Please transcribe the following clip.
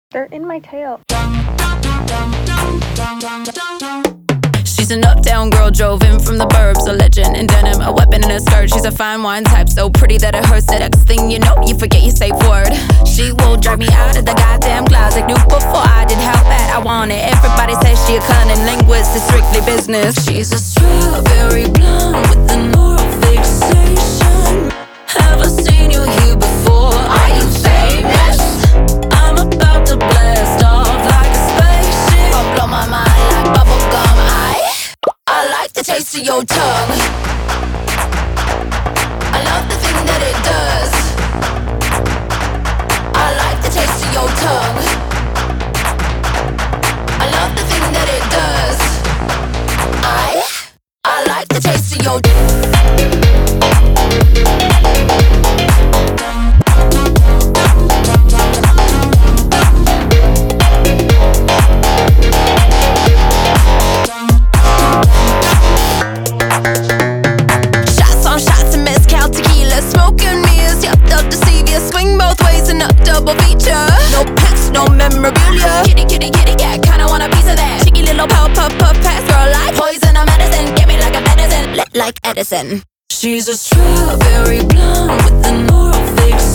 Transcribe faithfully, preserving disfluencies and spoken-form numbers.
They're in my tail. She's an uptown girl, drove in from the burbs. A legend in denim, a weapon in a skirt. She's a fine wine type, so pretty that it hurts. The next thing you know, you forget your safe word. She will drive me out of the goddamn closet. Knew before I did how bad I want it. Everybody says she a cunning linguist, it's strictly business. She's a strawberry blonde with an oral fixation. Have I seen you here before? Are you famous? I'm about to blast off like a spaceship. I'll blow my mind like bubblegum. I, I like the taste of your tongue. I love the thing that it does. I like the taste of your tongue. I love the thing that it does. I, I like the taste of your shots on shots of mezcal, tequila, smoking mirrors, yupped up to see you. Swing both ways in a double feature. No pics, no memorabilia. Kitty, kitty, kitty cat, kinda want a piece of that. Cheeky little puff, puff, puff, pass, girl like poison or medicine. Get me like a medicine, lit like Edison. She's a strawberry blonde with an oral fix.